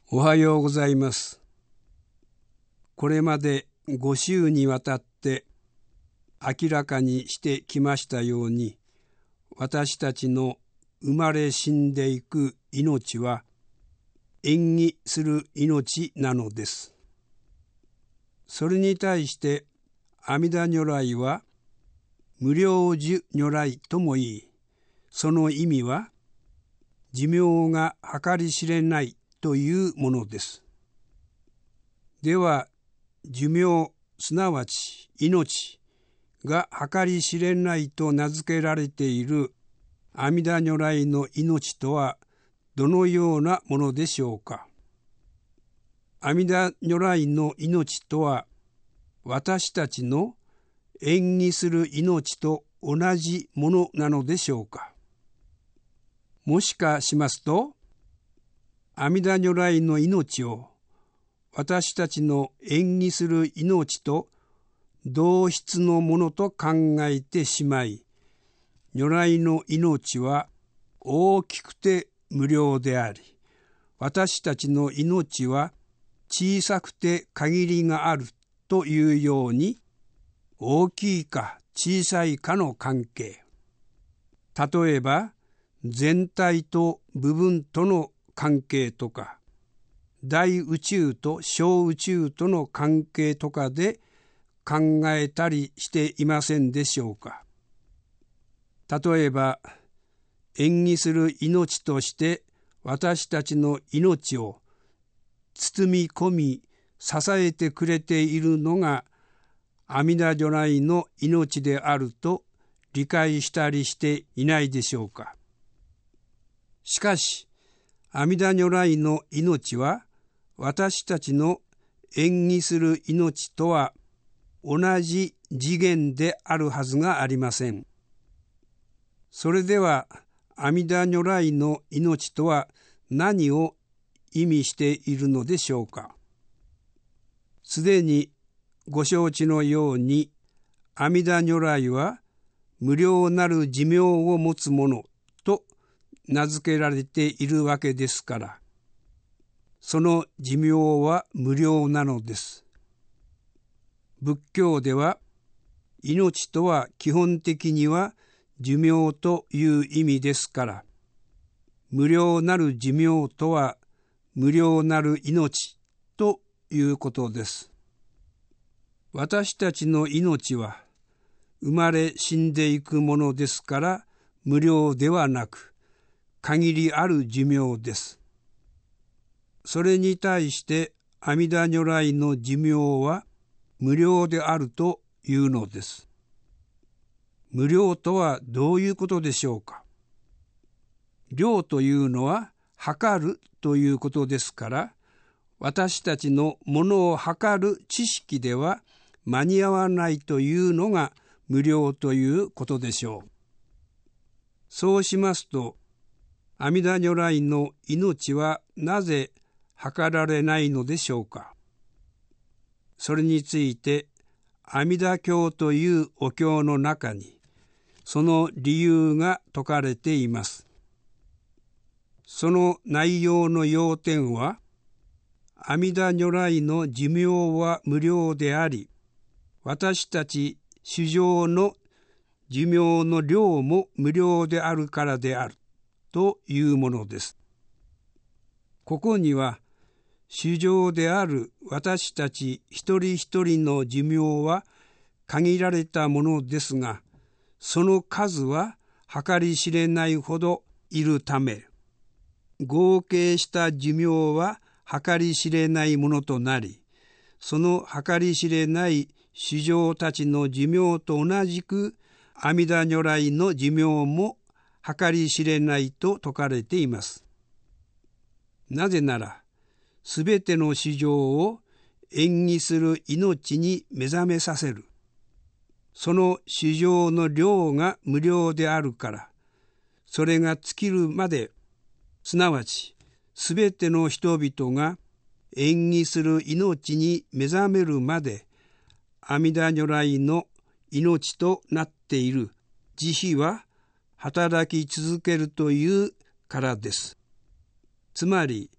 おはようございます。これまで5週にわたって明らかにしてきましたように、私たちの生まれ死んでいく命は縁起する命なのです。それに対して阿弥陀如来は無量寿如来とも言い、その意味は寿命が計り知れないというものです。では、寿命すなわち命が計り知れないと名付けられている阿弥陀如来の命とはどのようなものでしょうか。阿弥陀如来の命とは私たちの縁起する命と同じものなのでしょうか。もしかしますと、阿弥陀如来の命を私たちの縁起する命と同質のものと考えてしまい、如来の命は大きくて無料であり、私たちの命は小さくて限りがあるというように、大きいか小さいかの関係。例えば、全体と部分との関係とか、大宇宙と小宇宙との関係とかで考えたりしていませんでしょうか。例えば、縁起する命として私たちの命を包み込み支えてくれているのが阿弥陀如来の命であると理解したりしていないでしょうか。しかし、阿弥陀如来の命は私たちの縁起する命とは同じ次元であるはずがありません。それでは阿弥陀如来の命とは何を意味しているのでしょうか。すでにご承知のように、阿弥陀如来は無量なる寿命を持つものと名付けられているわけですから、その寿命は無料なのです。仏教では、命とは基本的には寿命という意味ですから、無量なる寿命とは無量なる命ということです。私たちの命は生まれ死んでいくものですから無料ではなく限りある寿命です。それに対して阿弥陀如来の寿命は無料であるというのです。無料とはどういうことでしょうか。量というのは測るということですから、私たちのものを測る知識では間に合わないというのが無料ということでしょう。そうしますと、阿弥陀如来の命はなぜ測られないのでしょうか。それについて阿弥陀経というお経の中にその理由が説かれています。その内容の要点は、阿弥陀如来の寿命は無料であり、私たち衆生の寿命の量も無料であるからであるというものです。ここには、衆生である私たち一人一人の寿命は限られたものですが、その数は計り知れないほどいるため、合計した寿命は計り知れないものとなり、その計り知れない衆生たちの寿命と同じく阿弥陀如来の寿命も計り知れないと説かれています。なぜなら、すべての衆生を縁起する命に目覚めさせる、その衆生の量が無料であるから、それが尽きるまで、すなわちすべての人々が縁起する命に目覚めるまで、阿弥陀如来の命となっている慈悲は働き続けるというからです。つまり、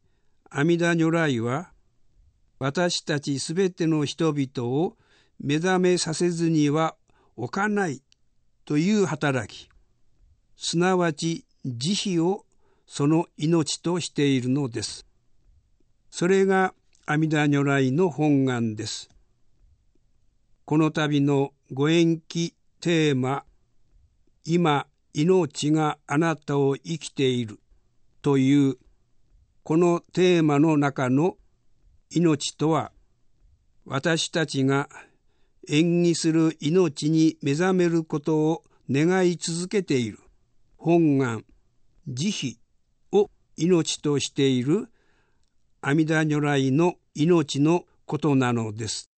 阿弥陀如来は私たちすべての人々を目覚めさせずにはおかないという働き、すなわち慈悲をその命としているのです。それが阿弥陀如来の本願です。この度のご縁起テーマ、今命があなたを生きているというこのテーマの中の命とは、私たちが縁起する命に目覚めることを願い続けている本願、慈悲を命としている阿弥陀如来の命のことなのです。